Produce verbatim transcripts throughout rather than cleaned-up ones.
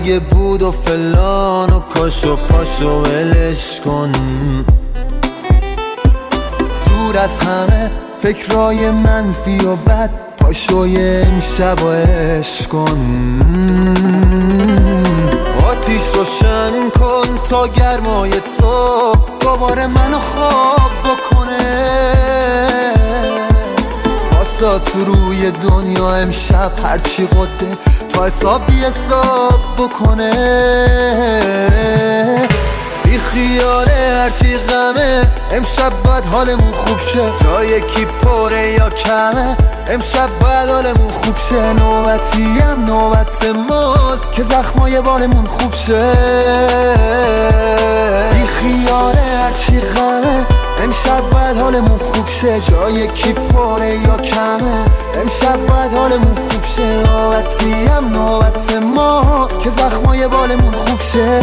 اگه بود و فلان و کاش و پاش و ولش کن. دور از همه فکرای منفی و بد، پاشوی امشب و عشق کن. آتیش روشن کن تا گرمای تو دوباره منو خواب بکنه. واسه تو روی دنیا امشب هرچی قده تا حساب بی حساب بکنه. بی خیاله هرچی غمه امشب باید حالمون خوب شه. جای کی پره یا کمه امشب باید حالمون خوب شه. نوبتی هم نوبت ماست که زخمای بالمون خوب شه. بی خیاله هرچی غمه امشب باید حالمون خوب شه. جای کی پره یا کمه امشب باید حالمون خوب شه. نوبتی هم نوبت ماست که زخمای بالمون خوب شه.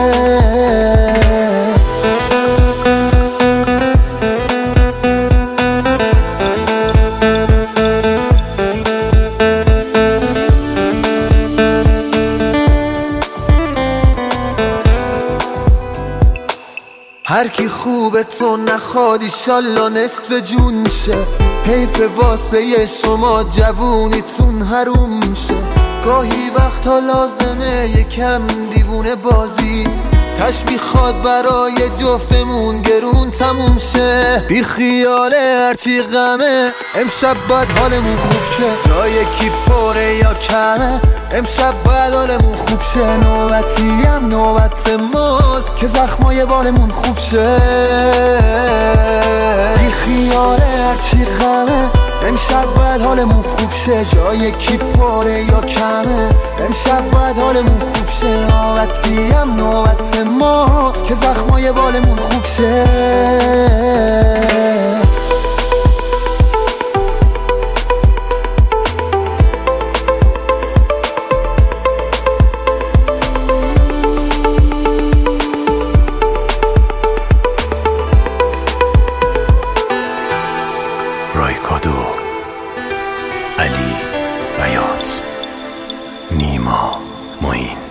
هر کی خوبه تو نخواد ایشالله نصف جون شه. حیف واسه شما جوونیتون حروم شه. گاهی وقتا لازمه یکم دیوونه بازی، تش میخواد برای جفتمون گرون تموم شه. بی خیاله هرچی غمه امشب باید حالمون خوب شه. جای کی پره یا کمه امشب باید حالمون خوب شه. نوبتی هم نوبت ماست که زخمای بالمون خوب شه. بی خیاله هرچی غمه امشب باید حالمون خوب شه. جای کی پره یا کمه امشب باید حالمون خوب شه. نوبتی هم نوبت ماست که زخمای بالمون خوب شه. رایکادو، علی بیات، نیما معین.